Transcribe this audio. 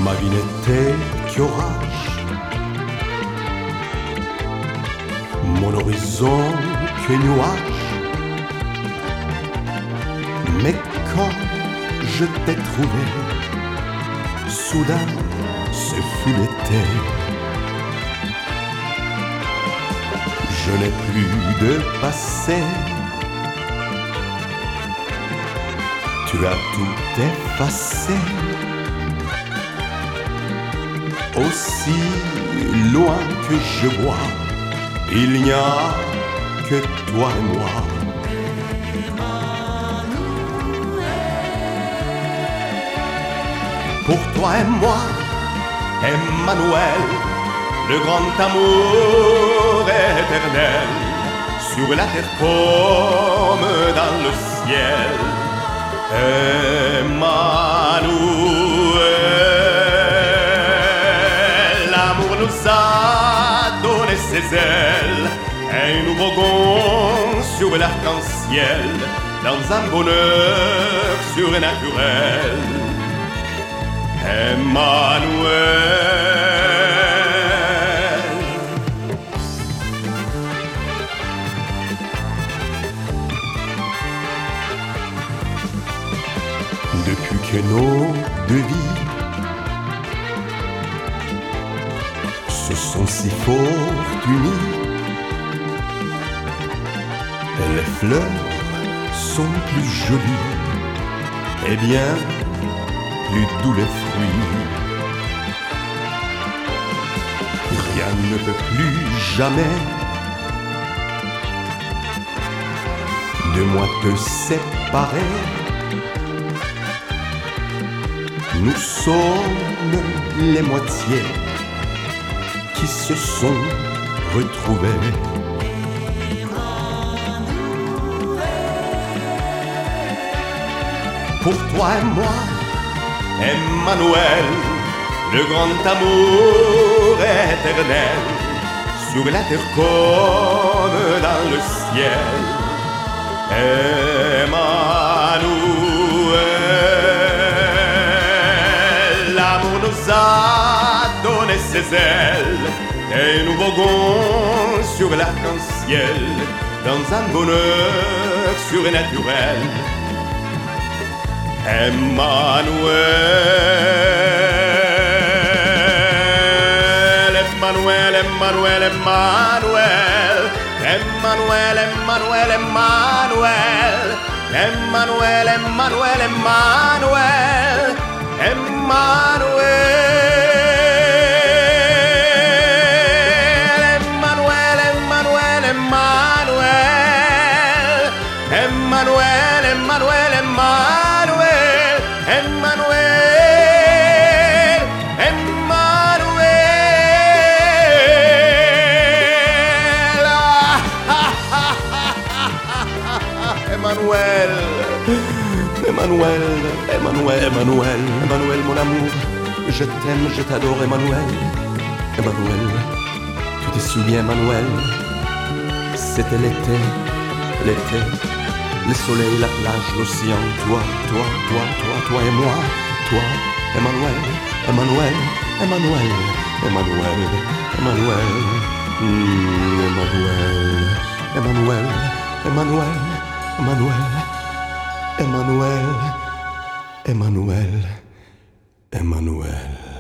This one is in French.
Ma vie n'était qu'orage, mon horizon que nuage. Mais quand je t'ai trouvé, soudain ce fut l'été. Je n'ai plus de passé, tu as tout effacé. Aussi loin que je vois, il n'y a que toi et moi. Pour toi et moi, Emmanuel, le grand amour éternel, sur la terre comme dans le ciel. Emmanuel, l'amour nous a donné ses ailes, un nouveau gond sur l'arc-en-ciel, dans un bonheur surnaturel. Emmanuel. Depuis que nos deux vies se sont si fort unies, les fleurs sont plus jolies et bien plus doux les fruits. Rien ne peut plus jamais de moi te séparer. Nous sommes les moitiés qui se sont retrouvées. Pour toi et moi, Emmanuel, le grand amour éternel, sur la terre comme dans le ciel. Emmanuel, l'amour nous a donné ses ailes, un nouveau gond sur l'arc-en-ciel, dans un bonheur surnaturel. Emmanuel, Emmanuel, Emmanuel, Emmanuel, Emmanuel, Emmanuel, Emmanuel, Emmanuel, Emmanuel, Emmanuel, Emmanuel, Emmanuel, Emmanuel, Emmanuel, Emmanuel, Emmanuel. Emmanuel, Emmanuel, Emmanuel, Emmanuel, Emmanuel, Emmanuel, Emmanuel, mon amour, je t'aime, je t'adore, Emmanuel, Emmanuel, tu te souviens, Emmanuel, c'était l'été, l'été. Le soleil, la plage, l'océan, toi, toi, toi, toi, toi et moi, toi, Emmanuel, Emmanuel, Emmanuel, Emmanuel, Emmanuel, Emmanuel, Emmanuel, Emmanuel, Emmanuel, Emmanuel, Emmanuel, Emmanuel.